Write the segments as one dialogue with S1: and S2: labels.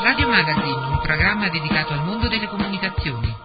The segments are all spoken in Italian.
S1: Radio Magazine, un programma dedicato al mondo delle comunicazioni.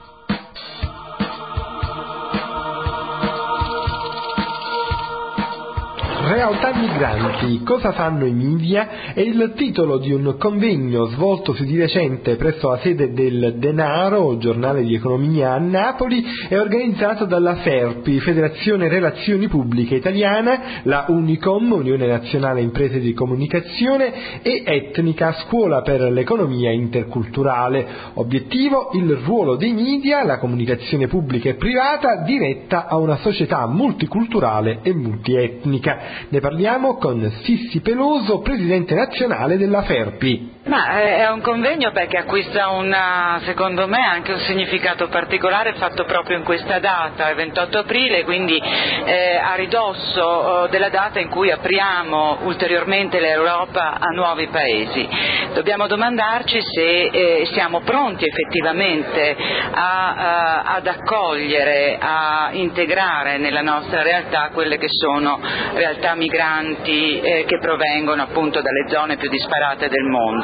S2: Realtà migranti, cosa fanno i media? È il titolo di un convegno svoltosi di recente presso la sede del Denaro, giornale di economia a Napoli, e organizzato dalla FERPI, Federazione Relazioni Pubbliche Italiana, la Unicom, Unione Nazionale Imprese di Comunicazione, e Etnica, Scuola per l'Economia Interculturale. Obiettivo: il ruolo dei media, la comunicazione pubblica e privata diretta a una società multiculturale e multietnica. Ne parliamo con Sissi Peloso, presidente nazionale della FERPI.
S3: È un convegno perché acquista secondo me anche un significato particolare fatto proprio in questa data, il 28 aprile, quindi a ridosso della data in cui apriamo ulteriormente l'Europa a nuovi paesi. Dobbiamo domandarci se siamo pronti effettivamente ad accogliere, a integrare nella nostra realtà quelle che sono realtà migranti che provengono appunto dalle zone più disparate del mondo.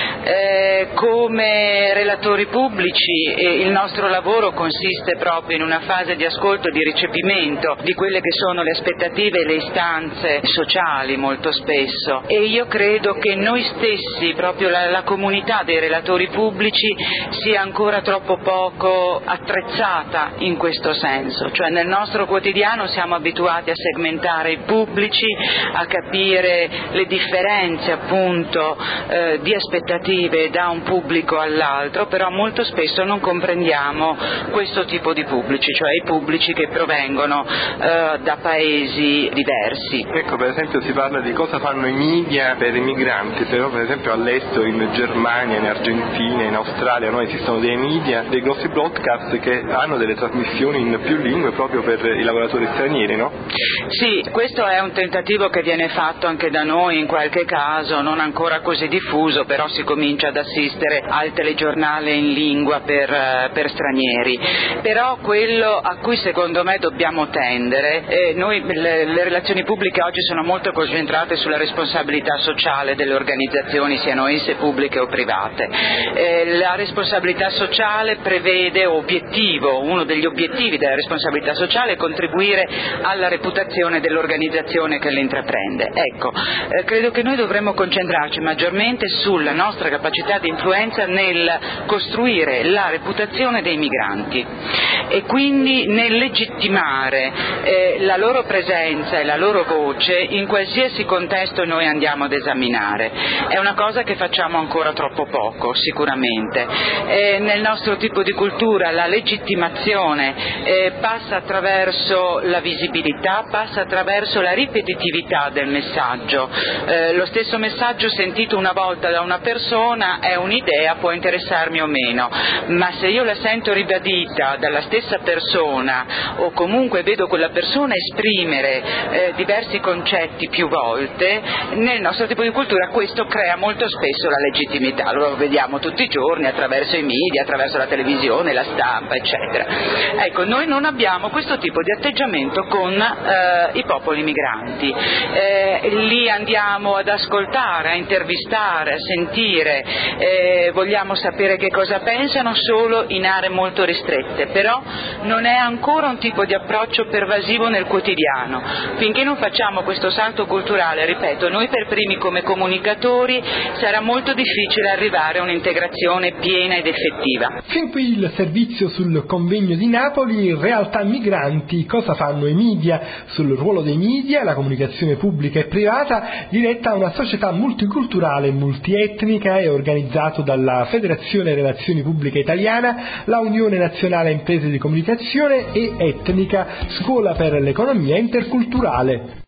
S3: Come relatori pubblici il nostro lavoro consiste proprio in una fase di ascolto e di recepimento di quelle che sono le aspettative e le istanze sociali molto spesso, e io credo che noi stessi, proprio la comunità dei relatori pubblici, sia ancora troppo poco attrezzata in questo senso, cioè nel nostro quotidiano siamo abituati a segmentare i pubblici, a capire le differenze appunto di aspettative da un pubblico all'altro, però molto spesso non comprendiamo questo tipo di pubblici, cioè i pubblici che provengono da paesi diversi.
S4: Ecco, per esempio si parla di cosa fanno i media per i migranti, però per esempio all'estero, in Germania, in Argentina, in Australia, esistono dei media, dei grossi broadcast che hanno delle trasmissioni in più lingue proprio per i lavoratori stranieri, no?
S3: Sì, questo è un tentativo che viene fatto anche da noi in qualche caso, non ancora così diffuso, però si comincia ad assistere al telegiornale in lingua per stranieri. Però quello a cui secondo me dobbiamo tendere, noi le relazioni pubbliche oggi sono molto concentrate sulla responsabilità sociale delle organizzazioni, siano esse pubbliche o private. La responsabilità sociale prevede uno degli obiettivi della responsabilità sociale è contribuire alla reputazione dell'organizzazione che le intraprende. Ecco, credo che noi dovremmo concentrarci maggiormente sulla nostra capacità di influenza nel costruire la reputazione dei migranti e quindi nel legittimare la loro presenza e la loro voce in qualsiasi contesto noi andiamo ad esaminare. È una cosa che facciamo ancora troppo poco, sicuramente. Nel nostro tipo di cultura la legittimazione passa attraverso la visibilità, passa attraverso la ripetitività del messaggio. Lo stesso messaggio sentito una volta da una persona è un'idea, può interessarmi o meno, ma se io la sento ribadita dalla stessa persona o comunque vedo quella persona esprimere diversi concetti più volte, nel nostro tipo di cultura questo crea molto spesso la legittimità, lo vediamo tutti i giorni attraverso i media, attraverso la televisione, la stampa, eccetera. Ecco, noi non abbiamo questo tipo di atteggiamento con i popoli migranti, li andiamo ad ascoltare, a intervistare, a sentire, vogliamo sapere che cosa pensano solo in aree molto ristrette, però non è ancora un tipo di approccio pervasivo nel quotidiano. Finché non facciamo questo salto culturale, ripeto, noi per primi come comunicatori sarà molto difficile arrivare a un'integrazione piena ed effettiva.
S2: Fin qui il servizio sul convegno di Napoli, Realtà migranti, cosa fanno i media, sul ruolo dei media, la comunicazione pubblica e privata diretta a una società multiculturale e multietnica, è organizzato dalla Federazione Relazioni Pubbliche Italiana, la Unione Nazionale Imprese di Comunicazione e Etnica, Scuola per l'Economia Interculturale.